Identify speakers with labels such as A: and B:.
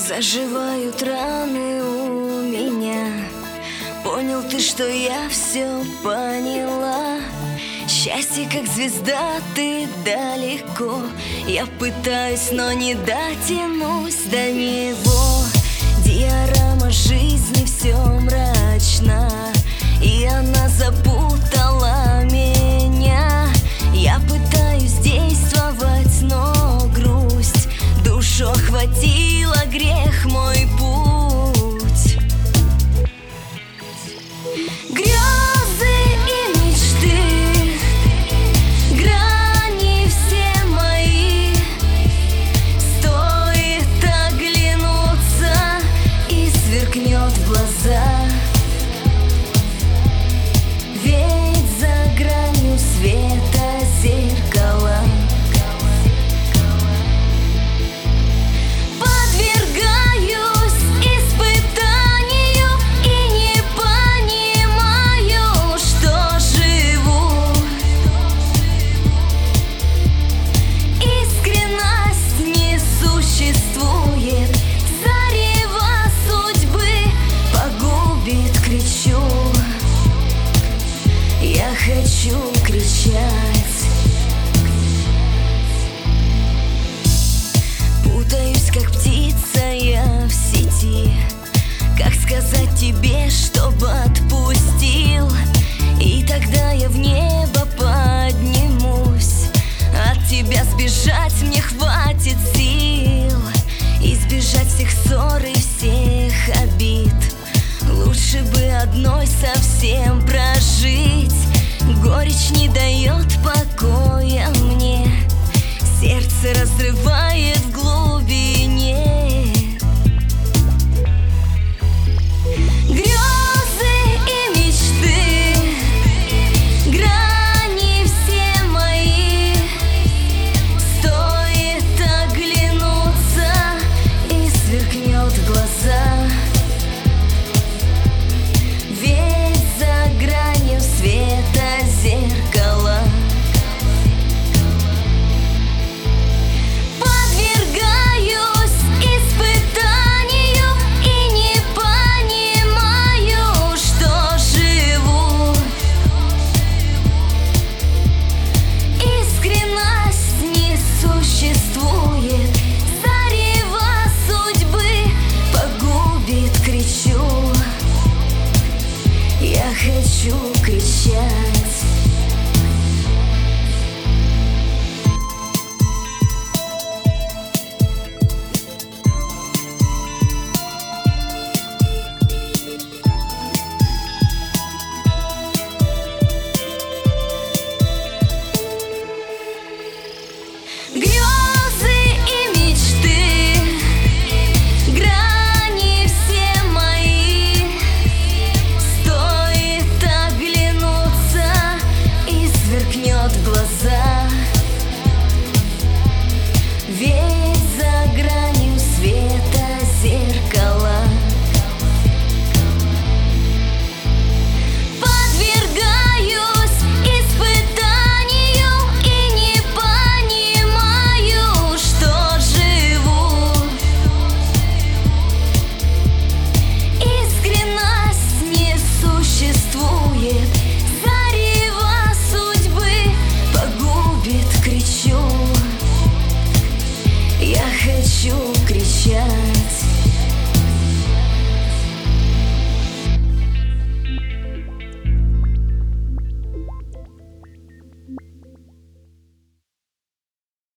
A: Заживают раны у меня. Понял ты, что я все поняла. Счастье, как звезда, ты далеко. Я пытаюсь, но не дотянусь до него. Диорама жизни все мрачно, и она запутала меня. Я пытаюсь действовать, но грусть душу охватила, грех мой путь. Грезы и мечты, грани все мои. Стоит оглянуться, и сверкнет в глаза. Ведь за гранью света зеркала. Я хочу кричать. Путаюсь, как птица я в сети. Как сказать тебе, чтобы отпустил? И тогда я в небо поднимусь. От тебя сбежать мне хватит сил. Избежать всех ссор и всех обид. Лучше бы одной совсем прожить. Горечь не дает покоя мне. Сердце разрывает вглубь.